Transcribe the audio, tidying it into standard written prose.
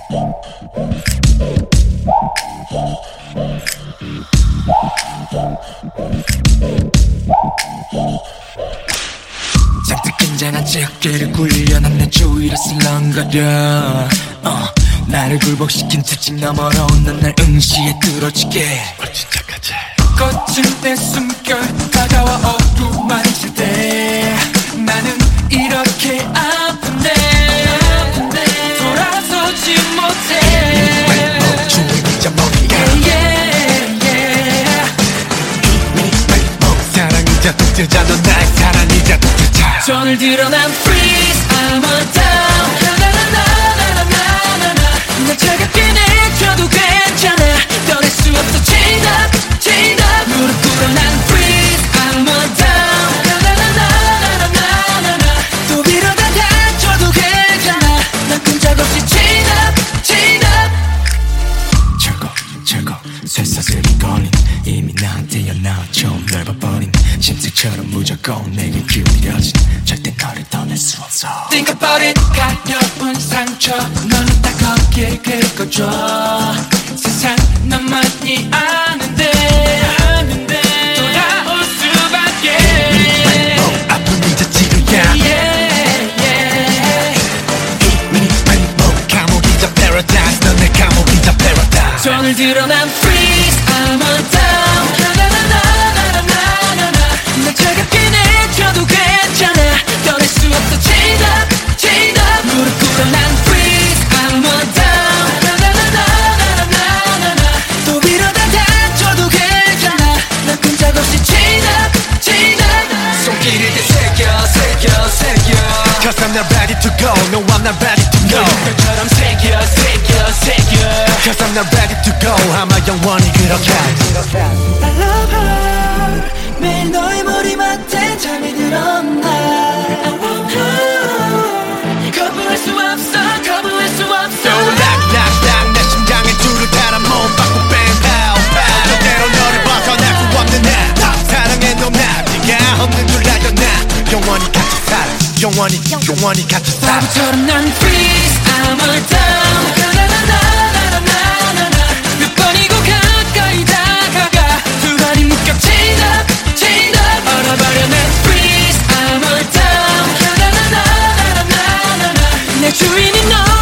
잔뜩 긴장한 채 어깨를 굴려 난 내 주위를 슬렁거려 나를 굴복시킨 특징 너머로 넌 날 응시에 뚫어지게 꽃은 내 숨결 다가와 어루만질 때 나는 이렇게 아픈데 돌아서지 못해 중이자 머리야 사랑이자 독재자 넌 나의 사랑이자 독재자 손을 들어 난 freeze I'm a down 날 차갑게 내줘도 괜찮아 떠날 수 없어 chained up chained up 무릎 꿇어 난 freeze I'm a down 또 위로 다 다쳐도 괜찮아 난 끈적없이 chained up chained up 철거 쇠사슬이 걸린 이미 나한테 연나와 처음 넓어버린 심술처럼 무조건 내게 기울여진 절대 너를 떠날 수 없어 Think about it 가려운 상처 너는 딱 거기에 긁어줘 세상 너만이 아는데 돌아올 수밖에 아픈 이제 지루야 감옥이자 paradise 넌 내 감옥이자 paradise 손을 들어 난 freeze I'm a down 날 차갑게 내줘도 괜찮아 떠날 수 없어 chained up chained up 무릎 꿇어 난 freeze I'm a down 또 위로 다 다쳐도 괜찮아 난 끈적없이 chained up chained up 손길을 새겨 Cause I'm not ready to go No I'm not ready to go 별처럼 새겨 Cause I'm not ready to go 아마 영원히 그렇게 I love her 매일 너의 머리맡에 잠이 들어 날 I want her 거부할 수 없어 So 락 내 심장에 줄을 달아 몸 바꿔 bang pow 절대로 너를 벗어날 수 없는 나 사랑해 너 나 네가 없는 줄 알던 나 영원히 같이 살아 영원히 같이 살아 바보처럼 난 freeze I'm a down 몇 번이고 가까이 다가가 두 발이 묶여 chained up 얼어버려 난 freeze I'm a down 내 주인이 너